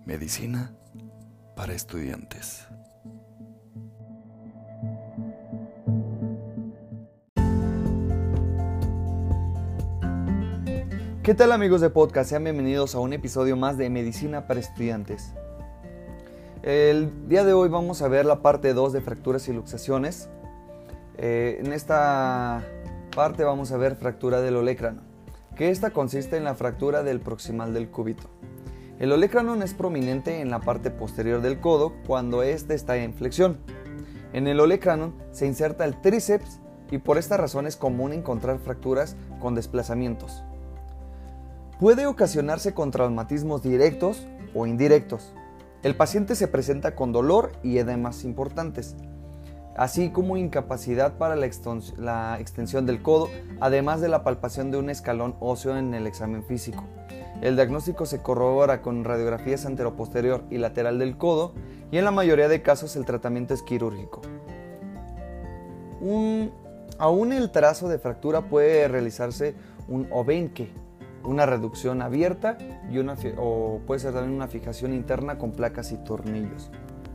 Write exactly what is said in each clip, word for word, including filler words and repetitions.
Medicina para estudiantes. ¿Qué tal, amigos de podcast? Sean bienvenidos a un episodio más de Medicina para estudiantes. El día de hoy vamos a ver la parte dos de fracturas y luxaciones. Eh, en esta parte vamos a ver fractura del olecrano, que esta consiste en la fractura del proximal del cúbito. El olecrano es prominente en la parte posterior del codo cuando éste está en flexión. En el olecrano se inserta el tríceps y por esta razón es común encontrar fracturas con desplazamientos. Puede ocasionarse con traumatismos directos o indirectos. El paciente se presenta con dolor y edemas importantes, así como incapacidad para la extensión del codo, además de la palpación de un escalón óseo en el examen físico. El diagnóstico se corrobora con radiografías anteroposterior y lateral del codo y en la mayoría de casos el tratamiento es quirúrgico. Un, aún el trazo de fractura puede realizarse un obenque, una reducción abierta y una, o puede ser también una fijación interna con placas y tornillos.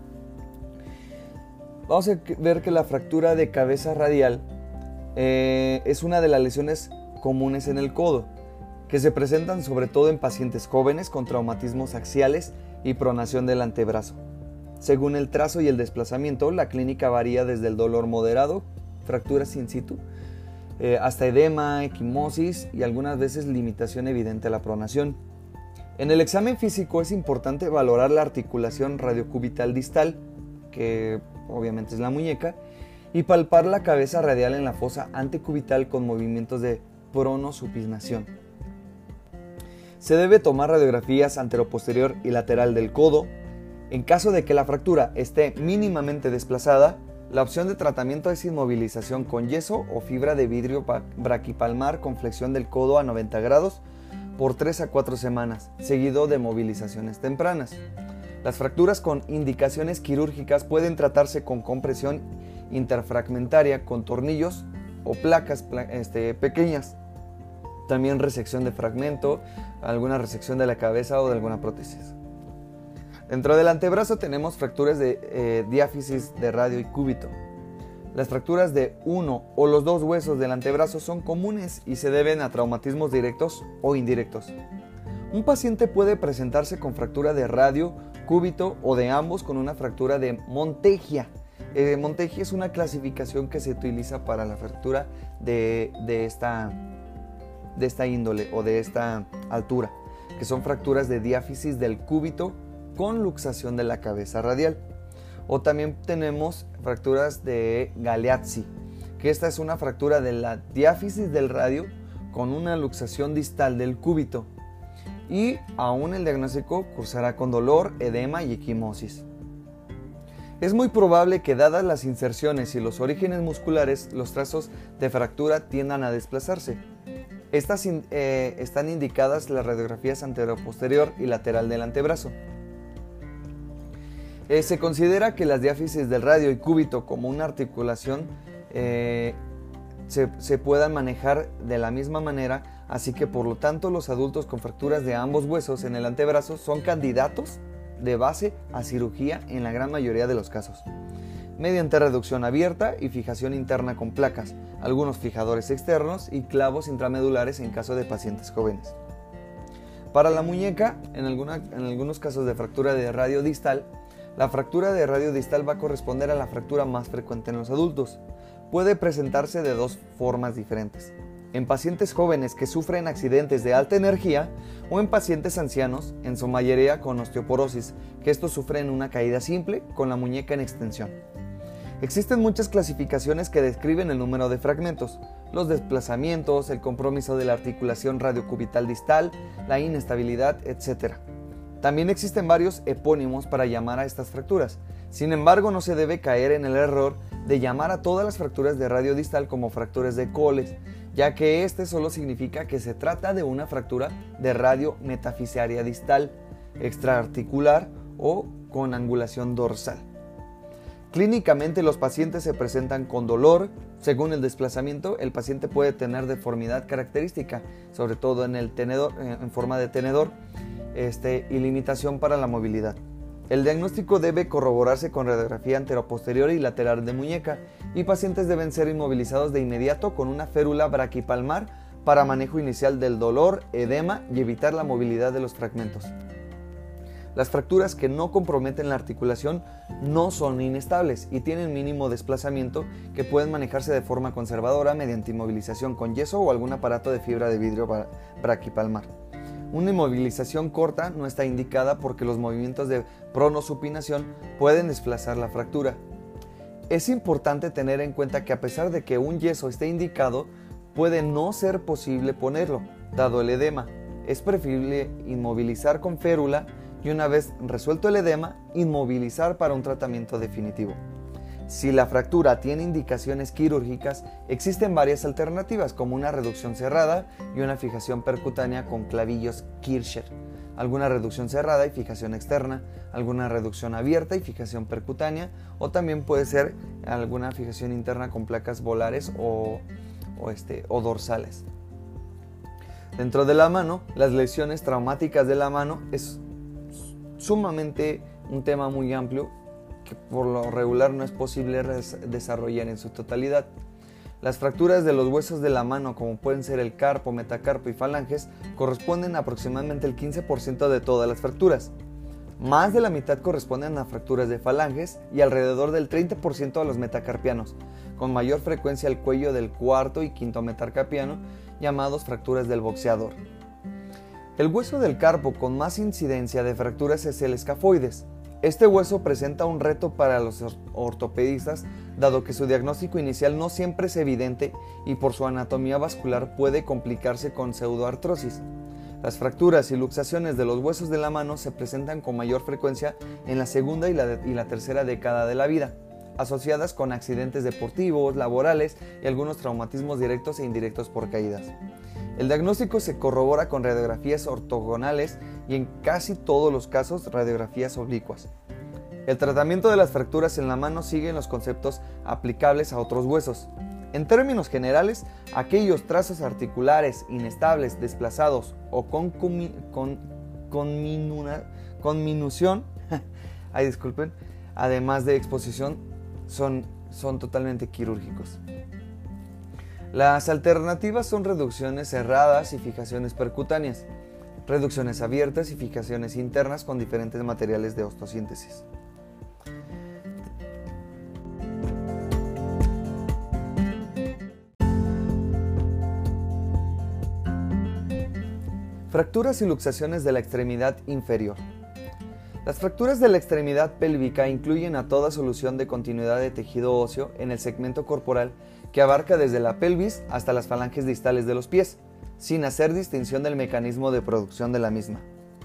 Vamos a ver que la fractura de cabeza radial eh, es una de las lesiones comunes en el codo, que se presentan sobre todo en pacientes jóvenes con traumatismos axiales y pronación del antebrazo. Según el trazo y el desplazamiento, la clínica varía desde el dolor moderado, fracturas in situ, eh, hasta edema, equimosis y algunas veces limitación evidente a la pronación. En el examen físico es importante valorar la articulación radiocubital distal, que obviamente es la muñeca, y palpar la cabeza radial en la fosa antecubital con movimientos de pronosupinación. Se debe tomar radiografías anteroposterior y lateral del codo. En caso de que la fractura esté mínimamente desplazada, la opción de tratamiento es inmovilización con yeso o fibra de vidrio braquipalmar con flexión del codo a noventa grados por tres a cuatro semanas, seguido de movilizaciones tempranas. Las fracturas con indicaciones quirúrgicas pueden tratarse con compresión interfragmentaria con tornillos o placas este, pequeñas. También resección de fragmento, alguna resección de la cabeza o de alguna prótesis. Dentro del antebrazo tenemos fracturas de eh, diáfisis de radio y cúbito. Las fracturas de uno o los dos huesos del antebrazo son comunes y se deben a traumatismos directos o indirectos. Un paciente puede presentarse con fractura de radio, cúbito o de ambos con una fractura de Monteggia. Eh, Monteggia es una clasificación que se utiliza para la fractura de, de, esta, de esta índole o de esta altura, que son fracturas de diáfisis del cúbito con luxación de la cabeza radial. O también tenemos fracturas de Galeazzi, que esta es una fractura de la diáfisis del radio con una luxación distal del cúbito. Y aún el diagnóstico cursará con dolor, edema y equimosis. Es muy probable que, dadas las inserciones y los orígenes musculares, los trazos de fractura tiendan a desplazarse. Estas eh, están indicadas las radiografías anteroposterior y lateral del antebrazo. Eh, se considera que las diáfisis del radio y cúbito como una articulación eh, se, se puedan manejar de la misma manera, así que por lo tanto los adultos con fracturas de ambos huesos en el antebrazo son candidatos de base a cirugía en la gran mayoría de los casos, mediante reducción abierta y fijación interna con placas, algunos fijadores externos y clavos intramedulares en caso de pacientes jóvenes. Para la muñeca, en, alguna, en algunos casos de fractura de radio distal, la fractura de radio distal va a corresponder a la fractura más frecuente en los adultos. Puede presentarse de dos formas diferentes: en pacientes jóvenes que sufren accidentes de alta energía o en pacientes ancianos, en su mayoría con osteoporosis, que estos sufren una caída simple con la muñeca en extensión. Existen muchas clasificaciones que describen el número de fragmentos, los desplazamientos, el compromiso de la articulación radiocubital distal, la inestabilidad, etcétera. También existen varios epónimos para llamar a estas fracturas. Sin embargo, no se debe caer en el error de llamar a todas las fracturas de radio distal como fracturas de Coles, ya que este solo significa que se trata de una fractura de radio metafisiaria distal, extraarticular o con angulación dorsal. Clínicamente, los pacientes se presentan con dolor. Según el desplazamiento, el paciente puede tener deformidad característica, sobre todo en el tenedor, en forma de tenedor, este, y limitación para la movilidad. El diagnóstico debe corroborarse con radiografía anteroposterior y lateral de muñeca, y pacientes deben ser inmovilizados de inmediato con una férula braquipalmar para manejo inicial del dolor, edema y evitar la movilidad de los fragmentos. Las fracturas que no comprometen la articulación no son inestables y tienen mínimo desplazamiento, que pueden manejarse de forma conservadora mediante inmovilización con yeso o algún aparato de fibra de vidrio braquipalmar. Una inmovilización corta no está indicada porque los movimientos de pronosupinación pueden desplazar la fractura. Es importante tener en cuenta que a pesar de que un yeso esté indicado, puede no ser posible ponerlo, dado el edema. Es preferible inmovilizar con férula y una vez resuelto el edema, inmovilizar para un tratamiento definitivo. Si la fractura tiene indicaciones quirúrgicas, existen varias alternativas como una reducción cerrada y una fijación percutánea con clavillos Kircher, alguna reducción cerrada y fijación externa, alguna reducción abierta y fijación percutánea, o también puede ser alguna fijación interna con placas volares o, o, este, o dorsales. Dentro de la mano, las lesiones traumáticas de la mano es sumamente un tema muy amplio que por lo regular no es posible desarrollar en su totalidad. Las fracturas de los huesos de la mano, como pueden ser el carpo, metacarpo y falanges, corresponden a aproximadamente el quince por ciento de todas las fracturas. Más de la mitad corresponden a fracturas de falanges y alrededor del treinta por ciento a los metacarpianos, con mayor frecuencia el cuello del cuarto y quinto metacarpiano, llamados fracturas del boxeador. El hueso del carpo con más incidencia de fracturas es el escafoides. Este hueso presenta un reto para los ortopedistas, dado que su diagnóstico inicial no siempre es evidente y por su anatomía vascular puede complicarse con pseudoartrosis. Las fracturas y luxaciones de los huesos de la mano se presentan con mayor frecuencia en la segunda y la, y la tercera década de la vida, asociadas con accidentes deportivos, laborales y algunos traumatismos directos e indirectos por caídas. El diagnóstico se corrobora con radiografías ortogonales y en casi todos los casos radiografías oblicuas. El tratamiento de las fracturas en la mano sigue los conceptos aplicables a otros huesos. En términos generales, aquellos trazos articulares inestables, desplazados o con, con, con, con, minuna, con minución, ay, disculpen, además de exposición, son, son totalmente quirúrgicos. Las alternativas son reducciones cerradas y fijaciones percutáneas, reducciones abiertas y fijaciones internas con diferentes materiales de osteosíntesis. Fracturas y luxaciones de la extremidad inferior. Las fracturas de la extremidad pélvica incluyen a toda solución de continuidad de tejido óseo en el segmento corporal que abarca desde la pelvis hasta las falanges distales de los pies, sin hacer distinción del mecanismo de producción de la misma.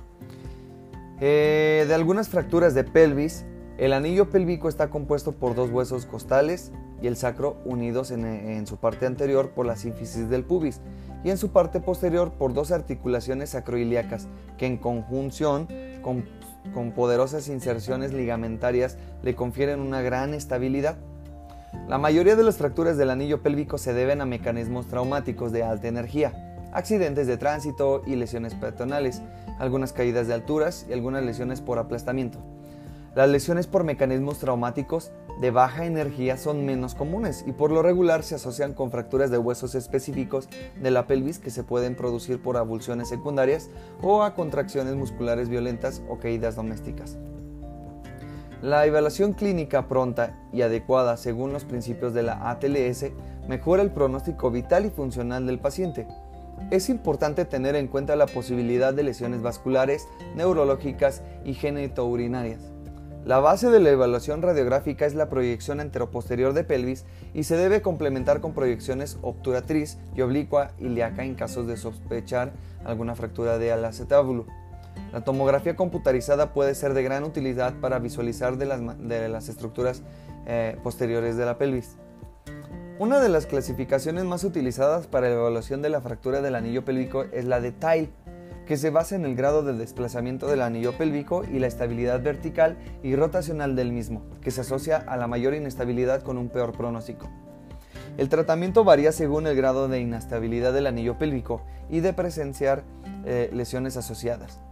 Eh, de algunas fracturas de pelvis, el anillo pélvico está compuesto por dos huesos costales y el sacro unidos en, en su parte anterior por la sínfisis del pubis y en su parte posterior por dos articulaciones sacroiliacas que en conjunción con, con poderosas inserciones ligamentarias le confieren una gran estabilidad. La mayoría de las fracturas del anillo pélvico se deben a mecanismos traumáticos de alta energía, accidentes de tránsito y lesiones peatonales, algunas caídas de alturas y algunas lesiones por aplastamiento. Las lesiones por mecanismos traumáticos de baja energía son menos comunes y por lo regular se asocian con fracturas de huesos específicos de la pelvis que se pueden producir por avulsiones secundarias o a contracciones musculares violentas o caídas domésticas. La evaluación clínica pronta y adecuada según los principios de la A T L S mejora el pronóstico vital y funcional del paciente. Es importante tener en cuenta la posibilidad de lesiones vasculares, neurológicas y genitourinarias. La base de la evaluación radiográfica es la proyección anteroposterior de pelvis y se debe complementar con proyecciones obturatriz y oblicua ilíaca en casos de sospechar alguna fractura de alacetábulo. La tomografía computarizada puede ser de gran utilidad para visualizar de las, de las estructuras eh, posteriores de la pelvis. Una de las clasificaciones más utilizadas para la evaluación de la fractura del anillo pélvico es la de Tile, que se basa en el grado de desplazamiento del anillo pélvico y la estabilidad vertical y rotacional del mismo, que se asocia a la mayor inestabilidad con un peor pronóstico. El tratamiento varía según el grado de inestabilidad del anillo pélvico y de presenciar eh, lesiones asociadas.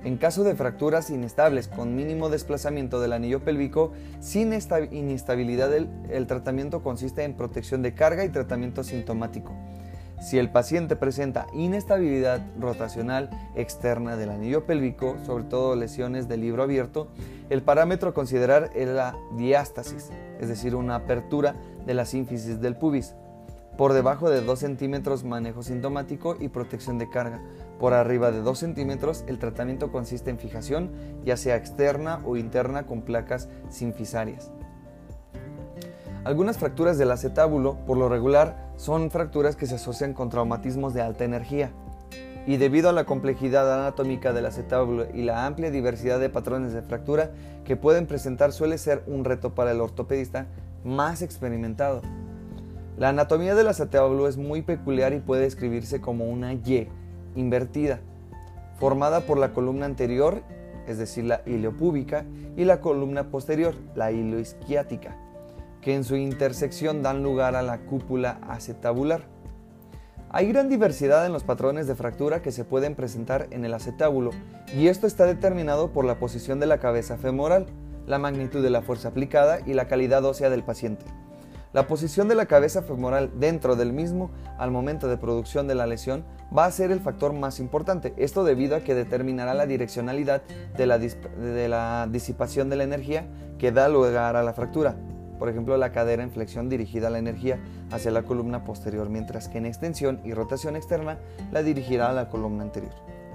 En caso de fracturas inestables con mínimo desplazamiento del anillo pélvico, sin inestabilidad, el, el tratamiento consiste en protección de carga y tratamiento sintomático. Si el paciente presenta inestabilidad rotacional externa del anillo pélvico, sobre todo lesiones del libro abierto, el parámetro a considerar es la diástasis, es decir, una apertura de la sínfisis del pubis. Por debajo de dos centímetros, manejo sintomático y protección de carga. Por arriba de dos centímetros, el tratamiento consiste en fijación, ya sea externa o interna con placas sinfisarias. Algunas fracturas del acetábulo, por lo regular, son fracturas que se asocian con traumatismos de alta energía. Y debido a la complejidad anatómica del acetábulo y la amplia diversidad de patrones de fractura que pueden presentar, suele ser un reto para el ortopedista más experimentado. La anatomía del acetábulo es muy peculiar y puede describirse como una Y invertida, formada por la columna anterior, es decir, la iliopúbica, y la columna posterior, la ilioisquiática, que en su intersección dan lugar a la cúpula acetabular. Hay gran diversidad en los patrones de fractura que se pueden presentar en el acetábulo, y esto está determinado por la posición de la cabeza femoral, la magnitud de la fuerza aplicada y la calidad ósea del paciente. La posición de la cabeza femoral dentro del mismo al momento de producción de la lesión va a ser el factor más importante, esto debido a que determinará la direccionalidad de la, de la disipación de la energía que da lugar a la fractura. Por ejemplo, la cadera en flexión dirigirá la energía hacia la columna posterior, mientras que en extensión y rotación externa la dirigirá a la columna anterior.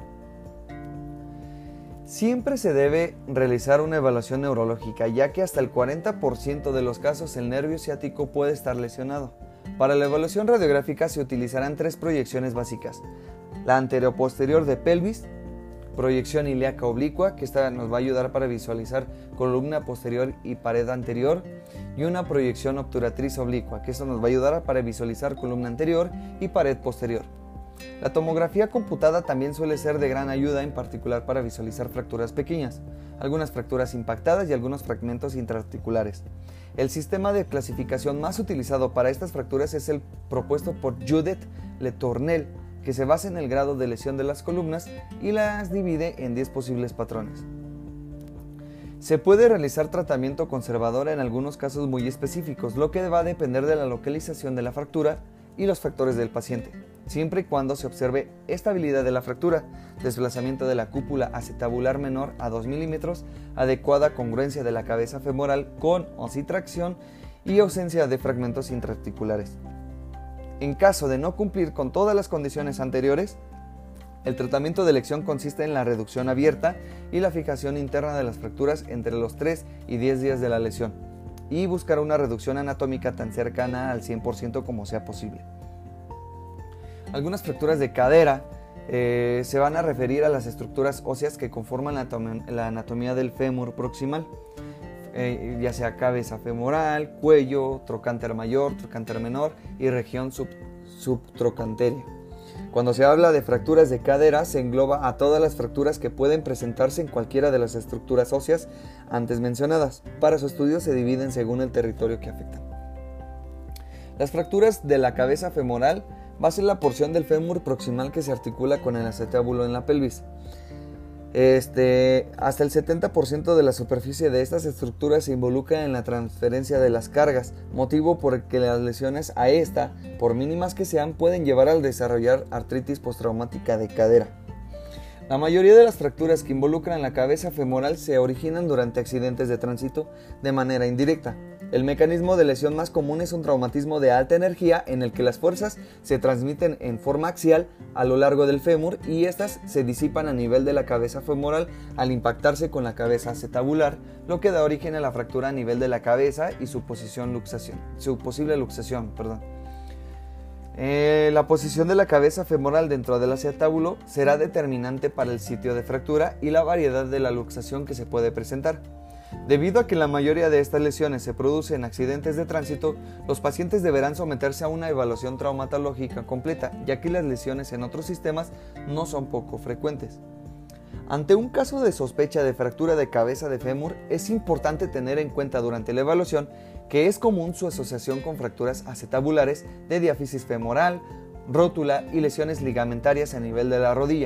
Siempre se debe realizar una evaluación neurológica, ya que hasta el cuarenta por ciento de los casos el nervio ciático puede estar lesionado. Para la evaluación radiográfica se utilizarán tres proyecciones básicas: la anteroposterior de pelvis, proyección ilíaca oblicua, que esta nos va a ayudar para visualizar columna posterior y pared anterior, y una proyección obturatriz oblicua, que esto nos va a ayudar para visualizar columna anterior y pared posterior. La tomografía computada también suele ser de gran ayuda, en particular para visualizar fracturas pequeñas, algunas fracturas impactadas y algunos fragmentos intraarticulares. El sistema de clasificación más utilizado para estas fracturas es el propuesto por Judith Le Tournelle, que se basa en el grado de lesión de las columnas y las divide en diez posibles patrones. Se puede realizar tratamiento conservador en algunos casos muy específicos, lo que va a depender de la localización de la fractura y los factores del paciente, siempre y cuando se observe estabilidad de la fractura, desplazamiento de la cúpula acetabular menor a dos milímetros, adecuada congruencia de la cabeza femoral con ositracción y ausencia de fragmentos intraarticulares. En caso de no cumplir con todas las condiciones anteriores, el tratamiento de elección consiste en la reducción abierta y la fijación interna de las fracturas entre los tres y diez días de la lesión, y buscar una reducción anatómica tan cercana al cien por ciento como sea posible. Algunas fracturas de cadera eh, se van a referir a las estructuras óseas que conforman la, la anatomía del fémur proximal, eh, ya sea cabeza femoral, cuello, trocánter mayor, trocánter menor y región sub, subtrocanteria. Cuando se habla de fracturas de cadera, se engloba a todas las fracturas que pueden presentarse en cualquiera de las estructuras óseas antes mencionadas. Para su estudio se dividen según el territorio que afectan. Las fracturas de la cabeza femoral va a ser la porción del fémur proximal que se articula con el acetábulo en la pelvis. Este, hasta el setenta por ciento de la superficie de estas estructuras se involucra en la transferencia de las cargas, motivo por el que las lesiones a esta, por mínimas que sean, pueden llevar al desarrollar artritis postraumática de cadera. La mayoría de las fracturas que involucran la cabeza femoral se originan durante accidentes de tránsito de manera indirecta. El mecanismo de lesión más común es un traumatismo de alta energía en el que las fuerzas se transmiten en forma axial a lo largo del fémur y estas se disipan a nivel de la cabeza femoral al impactarse con la cabeza acetabular, lo que da origen a la fractura a nivel de la cabeza y su, posición luxación, su posible luxación. Perdón. Eh, la posición de la cabeza femoral dentro del acetábulo será determinante para el sitio de fractura y la variedad de la luxación que se puede presentar. Debido a que la mayoría de estas lesiones se producen en accidentes de tránsito, los pacientes deberán someterse a una evaluación traumatológica completa, ya que las lesiones en otros sistemas no son poco frecuentes. Ante un caso de sospecha de fractura de cabeza de fémur, es importante tener en cuenta durante la evaluación que es común su asociación con fracturas acetabulares de diáfisis femoral, rótula y lesiones ligamentarias a nivel de la rodilla.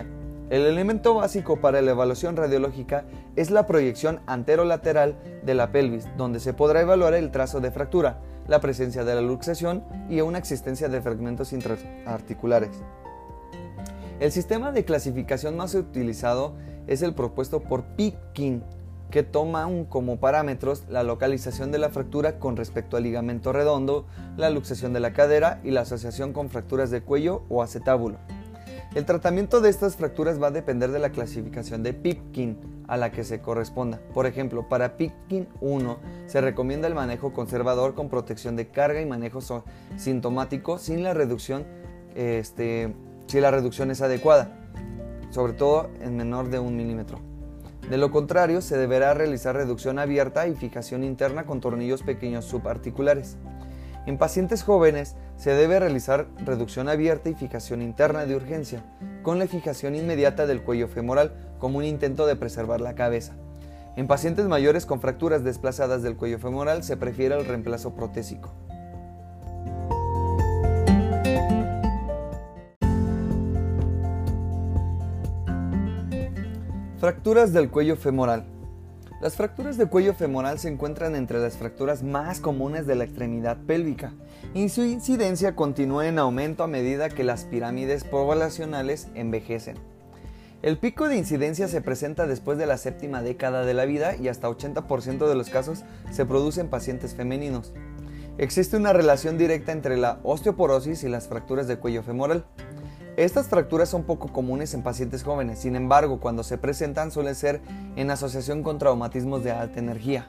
El elemento básico para la evaluación radiológica es la proyección anterolateral de la pelvis, donde se podrá evaluar el trazo de fractura, la presencia de la luxación y una existencia de fragmentos intraarticulares. El sistema de clasificación más utilizado es el propuesto por Pitkin, que toma un, como parámetros la localización de la fractura con respecto al ligamento redondo, la luxación de la cadera y la asociación con fracturas de cuello o acetábulo. El tratamiento de estas fracturas va a depender de la clasificación de Pitkin a la que se corresponda. Por ejemplo, para Pitkin uno se recomienda el manejo conservador con protección de carga y manejo sintomático sin la reducción, este, si la reducción es adecuada, sobre todo en menor de un milímetro. De lo contrario, se deberá realizar reducción abierta y fijación interna con tornillos pequeños subarticulares. En pacientes jóvenes se debe realizar reducción abierta y fijación interna de urgencia, con la fijación inmediata del cuello femoral como un intento de preservar la cabeza. En pacientes mayores con fracturas desplazadas del cuello femoral se prefiere el reemplazo protésico. Fracturas del cuello femoral. Las fracturas de cuello femoral se encuentran entre las fracturas más comunes de la extremidad pélvica y su incidencia continúa en aumento a medida que las pirámides poblacionales envejecen. El pico de incidencia se presenta después de la séptima década de la vida y hasta ochenta por ciento de los casos se produce en pacientes femeninos. Existe una relación directa entre la osteoporosis y las fracturas de cuello femoral. Estas fracturas son poco comunes en pacientes jóvenes, sin embargo, cuando se presentan suelen ser en asociación con traumatismos de alta energía.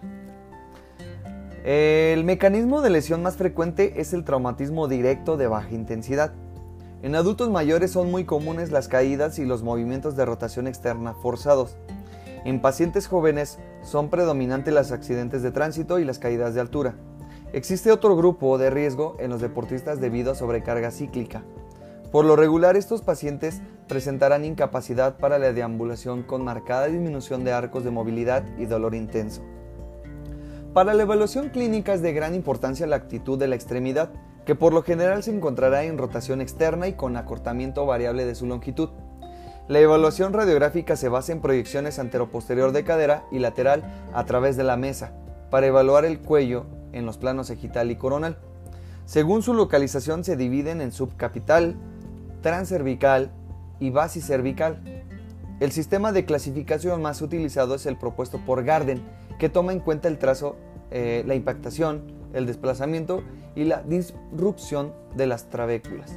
El mecanismo de lesión más frecuente es el traumatismo directo de baja intensidad. En adultos mayores son muy comunes las caídas y los movimientos de rotación externa forzados. En pacientes jóvenes son predominantes los accidentes de tránsito y las caídas de altura. Existe otro grupo de riesgo en los deportistas debido a sobrecarga cíclica. Por lo regular, estos pacientes presentarán incapacidad para la deambulación con marcada disminución de arcos de movilidad y dolor intenso. Para la evaluación clínica es de gran importancia la actitud de la extremidad, que por lo general se encontrará en rotación externa y con acortamiento variable de su longitud. La evaluación radiográfica se basa en proyecciones anteroposterior de cadera y lateral a través de la mesa, para evaluar el cuello en los planos sagital y coronal. Según su localización se dividen en subcapital, transcervical y basicervical. El sistema de clasificación más utilizado es el propuesto por Garden, que toma en cuenta el trazo, eh, la impactación, el desplazamiento y la disrupción de las trabéculas.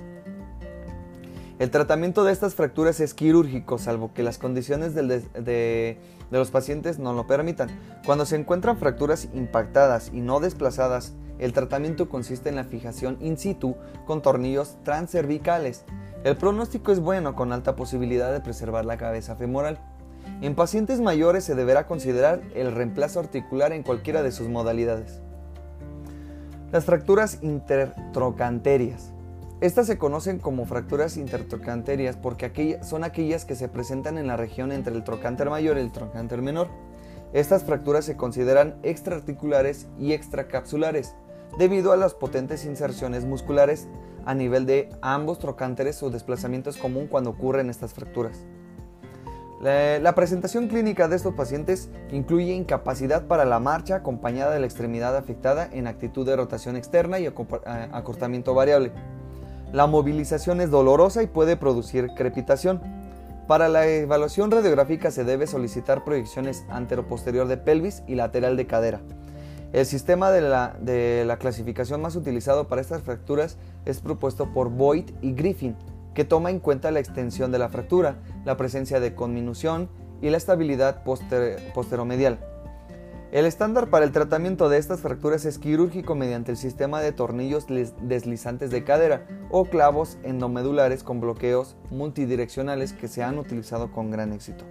El tratamiento de estas fracturas es quirúrgico, salvo que las condiciones del de, de, de los pacientes no lo permitan. Cuando se encuentran fracturas impactadas y no desplazadas, el tratamiento consiste en la fijación in situ con tornillos transcervicales. El pronóstico es bueno, con alta posibilidad de preservar la cabeza femoral. En pacientes mayores se deberá considerar el reemplazo articular en cualquiera de sus modalidades. Las fracturas intertrocanterias. Estas se conocen como fracturas intertrocanterias porque aquellas, son aquellas que se presentan en la región entre el trocánter mayor y el trocánter menor. Estas fracturas se consideran extraarticulares y extracapsulares, debido a las potentes inserciones musculares a nivel de ambos trocánteres. Su desplazamiento es común cuando ocurren estas fracturas. La, la presentación clínica de estos pacientes incluye incapacidad para la marcha acompañada de la extremidad afectada en actitud de rotación externa y acortamiento variable. La movilización es dolorosa y puede producir crepitación. Para la evaluación radiográfica se debe solicitar proyecciones anteroposterior de pelvis y lateral de cadera. El sistema de la, de la clasificación más utilizado para estas fracturas es propuesto por Boyd y Griffin, que toma en cuenta la extensión de la fractura, la presencia de conminución y la estabilidad poster, posteromedial. El estándar para el tratamiento de estas fracturas es quirúrgico mediante el sistema de tornillos deslizantes de cadera o clavos endomedulares con bloqueos multidireccionales que se han utilizado con gran éxito.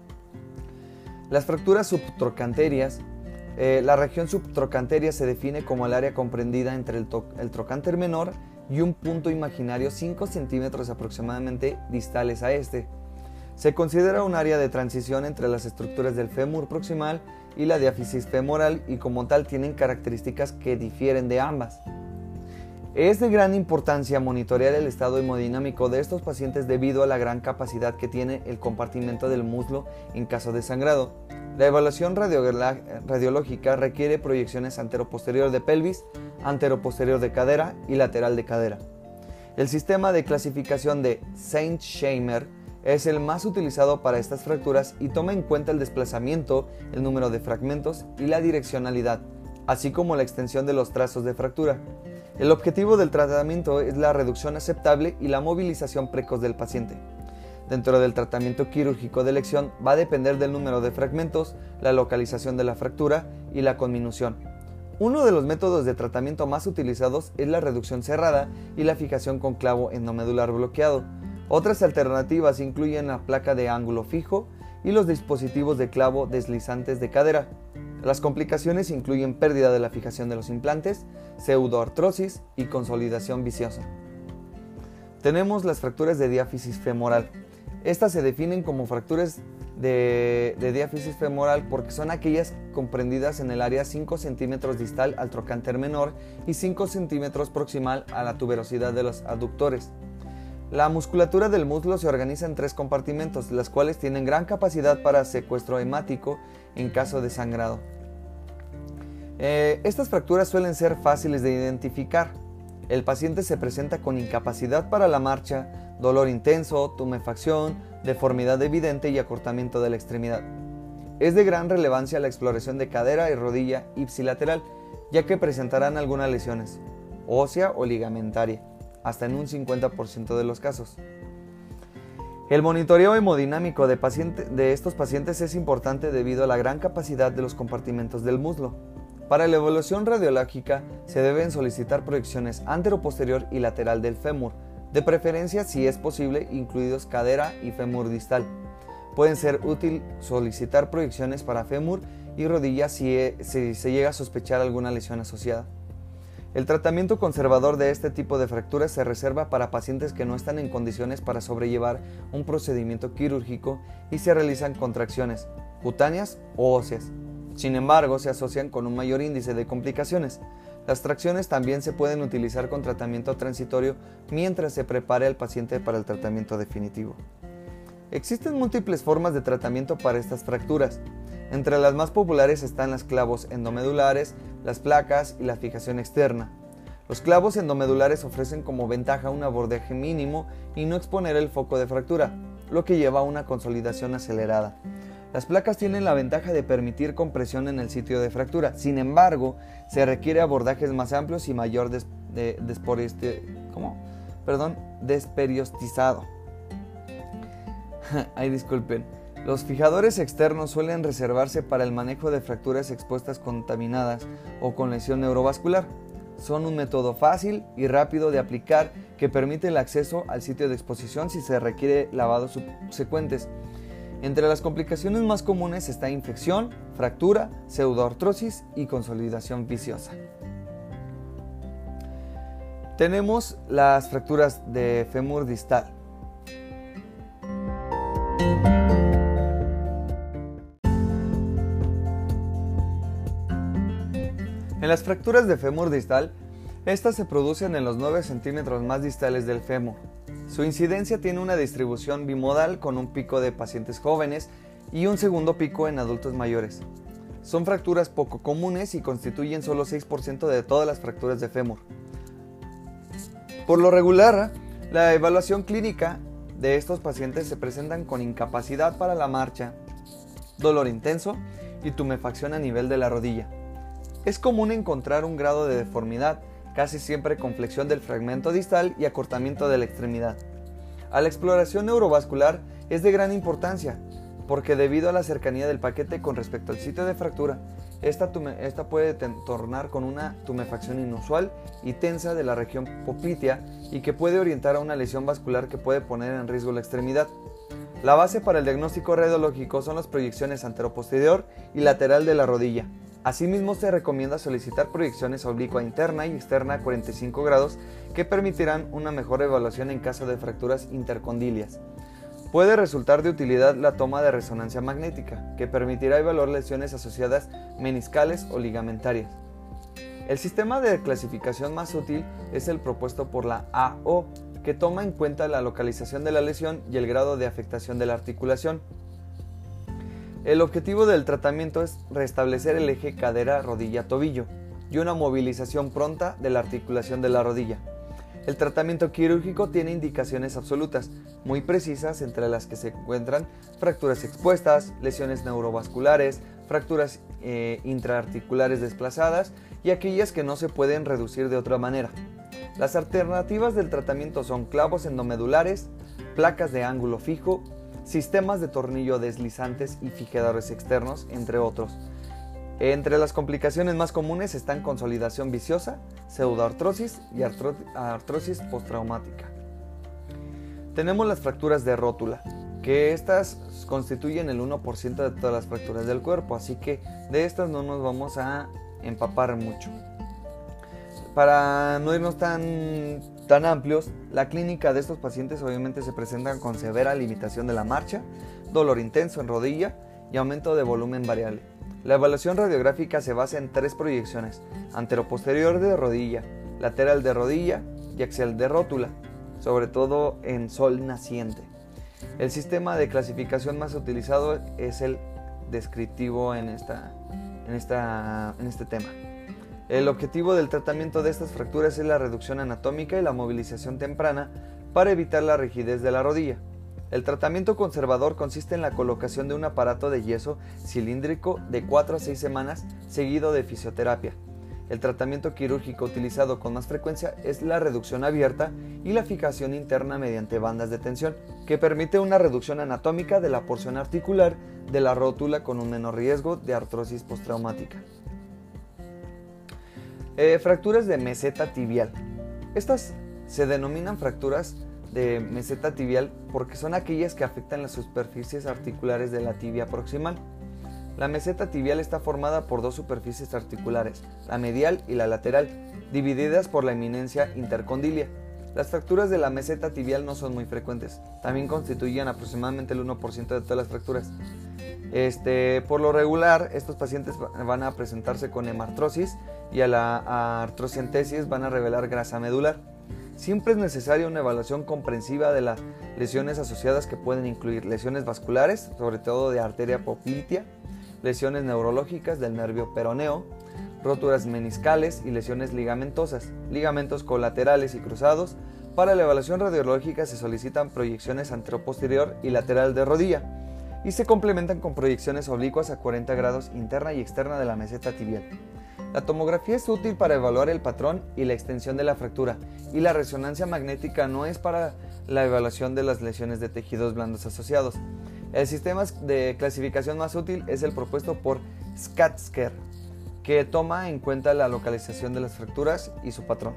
Las fracturas subtrocanterias. Eh, la región subtrocanteria se define como el área comprendida entre el, el trocánter menor y un punto imaginario cinco centímetros aproximadamente distales a este. Se considera un área de transición entre las estructuras del fémur proximal y la diáfisis femoral y como tal tienen características que difieren de ambas. Es de gran importancia monitorear el estado hemodinámico de estos pacientes debido a la gran capacidad que tiene el compartimento del muslo en caso de sangrado. La evaluación radiológica requiere proyecciones antero-posterior de pelvis, antero-posterior de cadera y lateral de cadera. El sistema de clasificación de Saint-Scheimer es el más utilizado para estas fracturas y toma en cuenta el desplazamiento, el número de fragmentos y la direccionalidad, así como la extensión de los trazos de fractura. El objetivo del tratamiento es la reducción aceptable y la movilización precoz del paciente. Dentro del tratamiento quirúrgico de elección va a depender del número de fragmentos, la localización de la fractura y la conminución. Uno de los métodos de tratamiento más utilizados es la reducción cerrada y la fijación con clavo endomedular bloqueado. Otras alternativas incluyen la placa de ángulo fijo y los dispositivos de clavo deslizantes de cadera. Las complicaciones incluyen pérdida de la fijación de los implantes, pseudoartrosis y consolidación viciosa. Tenemos las fracturas de diáfisis femoral. Estas se definen como fracturas de, de diáfisis femoral porque son aquellas comprendidas en el área cinco centímetros distal al trocánter menor y cinco centímetros proximal a la tuberosidad de los aductores. La musculatura del muslo se organiza en tres compartimentos, las cuales tienen gran capacidad para secuestro hemático en caso de sangrado. Eh, estas fracturas suelen ser fáciles de identificar. El paciente se presenta con incapacidad para la marcha, dolor intenso, tumefacción, deformidad evidente y acortamiento de la extremidad. Es de gran relevancia la exploración de cadera y rodilla ipsilateral, ya que presentarán algunas lesiones, ósea o ligamentaria, hasta en un cincuenta por ciento de los casos. El monitoreo hemodinámico de, paciente, de estos pacientes es importante debido a la gran capacidad de los compartimentos del muslo. Para la evaluación radiológica se deben solicitar proyecciones antero-posterior y lateral del fémur, de preferencia si es posible incluidos cadera y fémur distal. Pueden ser útil solicitar proyecciones para fémur y rodilla si, si se llega a sospechar alguna lesión asociada. El tratamiento conservador de este tipo de fracturas se reserva para pacientes que no están en condiciones para sobrellevar un procedimiento quirúrgico y se realizan contracciones cutáneas o óseas. Sin embargo, se asocian con un mayor índice de complicaciones. Las tracciones también se pueden utilizar con tratamiento transitorio mientras se prepare al paciente para el tratamiento definitivo. Existen múltiples formas de tratamiento para estas fracturas. Entre las más populares están los clavos endomedulares, las placas y la fijación externa. Los clavos endomedulares ofrecen como ventaja un abordaje mínimo y no exponer el foco de fractura, lo que lleva a una consolidación acelerada. Las placas tienen la ventaja de permitir compresión en el sitio de fractura. Sin embargo, se requiere abordajes más amplios y mayor des, de, desporiste, ¿cómo? Perdón, desperiostizado. Ay, disculpen. Los fijadores externos suelen reservarse para el manejo de fracturas expuestas contaminadas o con lesión neurovascular. Son un método fácil y rápido de aplicar que permite el acceso al sitio de exposición si se requiere lavados subsecuentes. Entre las complicaciones más comunes está infección, fractura, pseudoartrosis y consolidación viciosa. Tenemos las fracturas de fémur distal. En las fracturas de fémur distal, estas se producen en los nueve centímetros más distales del fémur. Su incidencia tiene una distribución bimodal con un pico de pacientes jóvenes y un segundo pico en adultos mayores. Son fracturas poco comunes y constituyen solo seis por ciento de todas las fracturas de fémur. Por lo regular, la evaluación clínica de estos pacientes se presentan con incapacidad para la marcha, dolor intenso y tumefacción a nivel de la rodilla. Es común encontrar un grado de deformidad, casi siempre con flexión del fragmento distal y acortamiento de la extremidad. A la exploración neurovascular es de gran importancia, porque debido a la cercanía del paquete con respecto al sitio de fractura, esta, tume, esta puede tornar con una tumefacción inusual y tensa de la región poplitea y que puede orientar a una lesión vascular que puede poner en riesgo la extremidad. La base para el diagnóstico radiológico son las proyecciones anteroposterior y lateral de la rodilla. Asimismo, se recomienda solicitar proyecciones oblicua interna y externa a cuarenta y cinco grados que permitirán una mejor evaluación en caso de fracturas intercondilias. Puede resultar de utilidad la toma de resonancia magnética, que permitirá evaluar lesiones asociadas meniscales o ligamentarias. El sistema de clasificación más útil es el propuesto por la A O, que toma en cuenta la localización de la lesión y el grado de afectación de la articulación. El objetivo del tratamiento es restablecer el eje cadera-rodilla-tobillo y una movilización pronta de la articulación de la rodilla. El tratamiento quirúrgico tiene indicaciones absolutas, muy precisas, entre las que se encuentran fracturas expuestas, lesiones neurovasculares, fracturas eh, intraarticulares desplazadas y aquellas que no se pueden reducir de otra manera. Las alternativas del tratamiento son clavos endomedulares, placas de ángulo fijo, sistemas de tornillo deslizantes y fijadores externos, entre otros. Entre las complicaciones más comunes están consolidación viciosa, pseudoartrosis y artro- artrosis postraumática. Tenemos las fracturas de rótula, que estas constituyen el uno por ciento de todas las fracturas del cuerpo, así que de estas no nos vamos a empapar mucho. Para no irnos tan, tan amplios, la clínica de estos pacientes obviamente se presentan con severa limitación de la marcha, dolor intenso en rodilla y aumento de volumen variable. La evaluación radiográfica se basa en tres proyecciones: anteroposterior de rodilla, lateral de rodilla y axial de rótula, sobre todo en sol naciente. El sistema de clasificación más utilizado es el descriptivo en, esta, en, esta, en este tema. El objetivo del tratamiento de estas fracturas es la reducción anatómica y la movilización temprana para evitar la rigidez de la rodilla. El tratamiento conservador consiste en la colocación de un aparato de yeso cilíndrico de cuatro a seis semanas seguido de fisioterapia. El tratamiento quirúrgico utilizado con más frecuencia es la reducción abierta y la fijación interna mediante bandas de tensión, que permite una reducción anatómica de la porción articular de la rótula con un menor riesgo de artrosis postraumática. Eh, fracturas de meseta tibial. Estas se denominan fracturas de meseta tibial porque son aquellas que afectan las superficies articulares de la tibia proximal. La meseta tibial está formada por dos superficies articulares, la medial y la lateral, divididas por la eminencia intercondilia. Las fracturas de la meseta tibial no son muy frecuentes, también constituyen aproximadamente el uno por ciento de todas las fracturas. Este, por lo regular, estos pacientes van a presentarse con hemartrosis y a la artrocientesis van a revelar grasa medular. Siempre es necesaria una evaluación comprensiva de las lesiones asociadas, que pueden incluir lesiones vasculares, sobre todo de arteria poplitea, lesiones neurológicas del nervio peroneo, roturas meniscales y lesiones ligamentosas, ligamentos colaterales y cruzados. Para la evaluación radiológica se solicitan proyecciones anteroposterior y lateral de rodilla y se complementan con proyecciones oblicuas a cuarenta grados interna y externa de la meseta tibial. La tomografía es útil para evaluar el patrón y la extensión de la fractura, y la resonancia magnética no es para la evaluación de las lesiones de tejidos blandos asociados. El sistema de clasificación más útil es el propuesto por SCAT-SCARE, que toma en cuenta la localización de las fracturas y su patrón.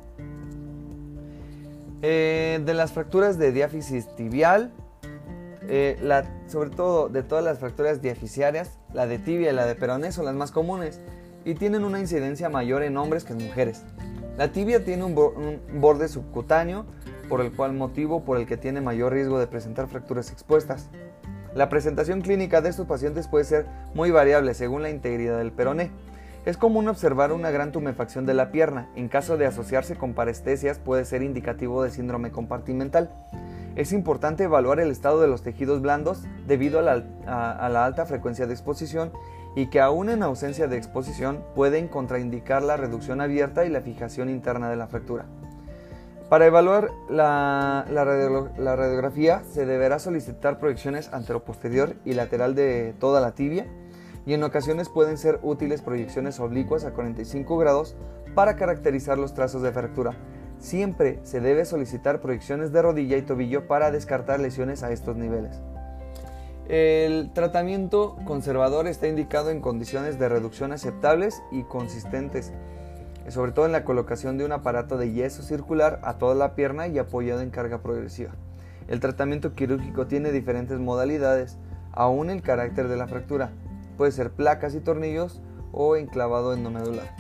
Eh, de las fracturas de diáfisis tibial, eh, la, sobre todo de todas las fracturas diafisiarias, la de tibia y la de peroné son las más comunes y tienen una incidencia mayor en hombres que en mujeres. La tibia tiene un, bo un borde subcutáneo, por el cual motivo por el que tiene mayor riesgo de presentar fracturas expuestas. La presentación clínica de estos pacientes puede ser muy variable según la integridad del peroné. Es común observar una gran tumefacción de la pierna. En caso de asociarse con parestesias puede ser indicativo de síndrome compartimental. Es importante evaluar el estado de los tejidos blandos debido a la, a, a la alta frecuencia de exposición, y que aún en ausencia de exposición pueden contraindicar la reducción abierta y la fijación interna de la fractura. Para evaluar la, la, radio, la radiografía se deberá solicitar proyecciones anteroposterior y lateral de toda la tibia, y en ocasiones pueden ser útiles proyecciones oblicuas a cuarenta y cinco grados para caracterizar los trazos de fractura. Siempre se debe solicitar proyecciones de rodilla y tobillo para descartar lesiones a estos niveles. El tratamiento conservador está indicado en condiciones de reducción aceptables y consistentes, sobre todo en la colocación de un aparato de yeso circular a toda la pierna y apoyado en carga progresiva. El tratamiento quirúrgico tiene diferentes modalidades, aún el carácter de la fractura. Puede ser placas y tornillos o enclavado endomedular.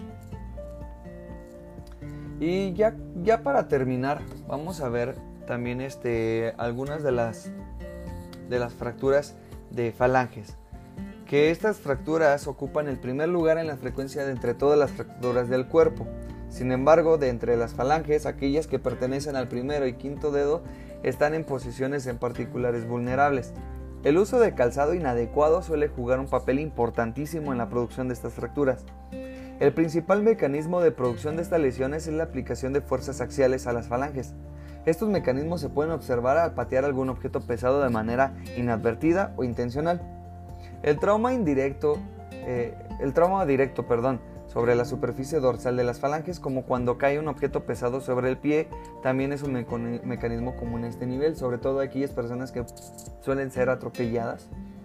Y ya, ya para terminar, vamos a ver también este, algunas de las, de las fracturas de falanges, que estas fracturas ocupan el primer lugar en la frecuencia de entre todas las fracturas del cuerpo. Sin embargo, de entre las falanges, aquellas que pertenecen al primero y quinto dedo están en posiciones en particulares vulnerables. El uso de calzado inadecuado suele jugar un papel importantísimo en la producción de estas fracturas. El principal mecanismo de producción de estas lesiones es la aplicación de fuerzas axiales a las falanges. Estos mecanismos se pueden observar al patear algún objeto pesado de manera inadvertida o intencional. El trauma indirecto, eh, el trauma directo, perdón, sobre la superficie dorsal de las falanges, como cuando cae un objeto pesado sobre el pie, también es un meco- mecanismo común a este nivel, sobre todo aquellas personas que suelen ser atropelladas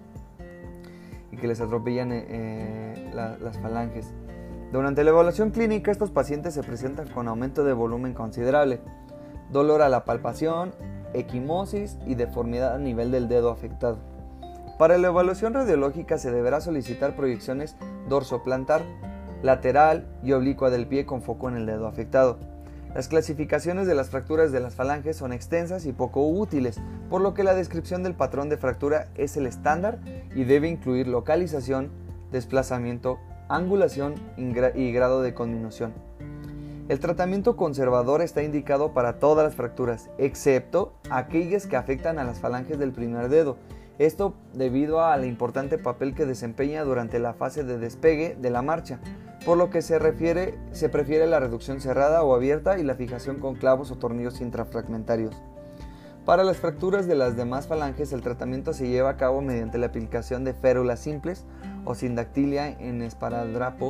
y que les atropellan eh, la, las falanges. Durante la evaluación clínica, estos pacientes se presentan con aumento de volumen considerable, dolor a la palpación, equimosis y deformidad a nivel del dedo afectado. Para la evaluación radiológica se deberá solicitar proyecciones dorsoplantar, lateral y oblicua del pie con foco en el dedo afectado. Las clasificaciones de las fracturas de las falanges son extensas y poco útiles, por lo que la descripción del patrón de fractura es el estándar y debe incluir localización, desplazamiento, angulación y grado de conminución. El tratamiento conservador está indicado para todas las fracturas, excepto aquellas que afectan a las falanges del primer dedo. Esto debido al importante papel que desempeña durante la fase de despegue de la marcha, por lo que se, refiere, se prefiere la reducción cerrada o abierta y la fijación con clavos o tornillos intrafragmentarios. Para las fracturas de las demás falanges, el tratamiento se lleva a cabo mediante la aplicación de férulas simples o sindactilia en esparadrapo,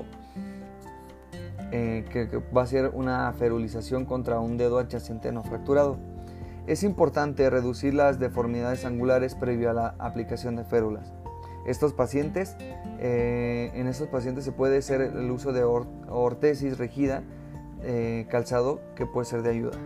eh, que, que va a ser una ferulización contra un dedo adyacente no fracturado. Es importante reducir las deformidades angulares previo a la aplicación de férulas. Estos pacientes, eh, en estos pacientes se puede hacer el uso de or ortesis rígida, eh, calzado, que puede ser de ayuda.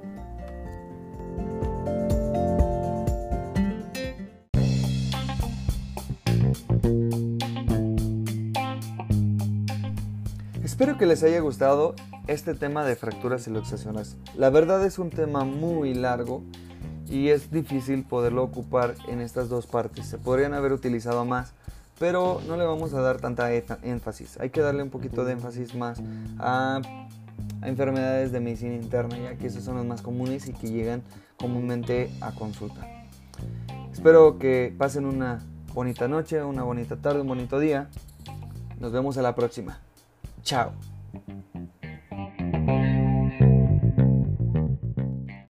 Espero que les haya gustado este tema de fracturas y luxaciones. La verdad es un tema muy largo y es difícil poderlo ocupar en estas dos partes. Se podrían haber utilizado más, pero no le vamos a dar tanta énfasis. Hay que darle un poquito de énfasis más a, a enfermedades de medicina interna, ya que esas son las más comunes y que llegan comúnmente a consulta. Espero que pasen una bonita noche, una bonita tarde, un bonito día. Nos vemos a la próxima. Chao.